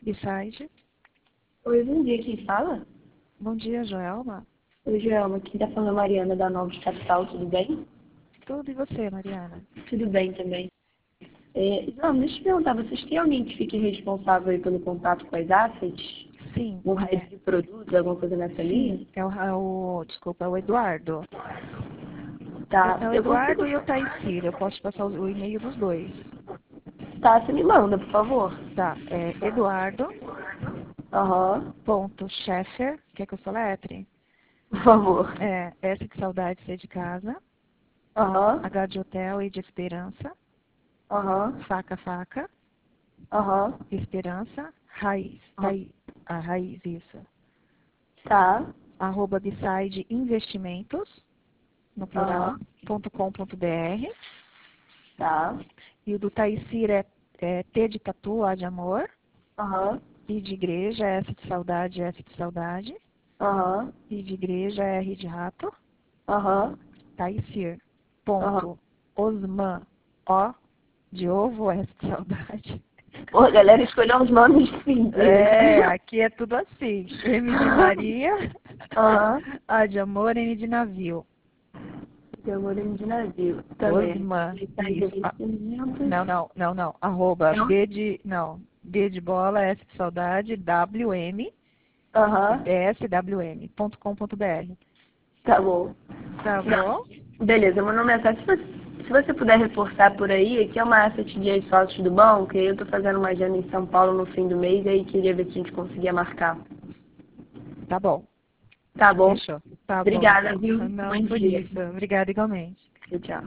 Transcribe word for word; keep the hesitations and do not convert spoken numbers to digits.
B-Side. Oi, bom dia, quem fala? Bom dia, Joelma. Oi, Joelma, aqui tá falando a Mariana da Novos Capital, tudo bem? Tudo e você, Mariana? Tudo bem também. É, Joelma, deixa eu te perguntar, vocês têm alguém que fique responsável aí pelo contato com as assets? Sim. Um É, head de produtos, alguma coisa nessa linha? sim, é o, é o- desculpa, é o Eduardo. Tá, É, é o eu consigo... Eduardo e o Taicir. Eu posso te passar o, o e-mail dos dois. Tá, você me manda, por favor. Tá, é Eduardo Aham, ponto Scheffer, quer que eu soletre? por favor. É S de saudade, C de casa, Aham, H de hotel e de esperança, aham, faca, faca, aham. esperança, raiz, tá aí, a raiz, isso. Tá, Arroba Beside Investimentos, no plural, aham, ponto com ponto br. tá, E o do Taicir é, é T de tatu, A de amor, aham, I de igreja, S de saudade, S de saudade, aham, I de igreja, R de rato, aham, Taicir, aham. ponto, Osman, O de ovo, S de saudade. Pô, a galera escolheu uns nomes simples, É, né? aqui é tudo assim. M de Maria, Aham. A de amor, N de navio. De amor de navio. Também. Osman, Está de isso. Ah, investimentos. não, não, não, não. Arroba Não? B de, não. D de bola, S de saudade, W M, Aham. S W M, ponto com ponto br. Tá bom. Tá bom? Não. Beleza, mandou mensagem. Se você, se você puder reforçar por aí, aqui é uma asset de sócios do banco, e aí eu tô fazendo uma agenda em São Paulo no fim do mês, e aí queria ver se a gente conseguia marcar. Tá bom. Tá bom? Fechou. Tá bom, Obrigada, então. viu? Não Bom por dia. isso. Obrigada igualmente. Tchau, tchau.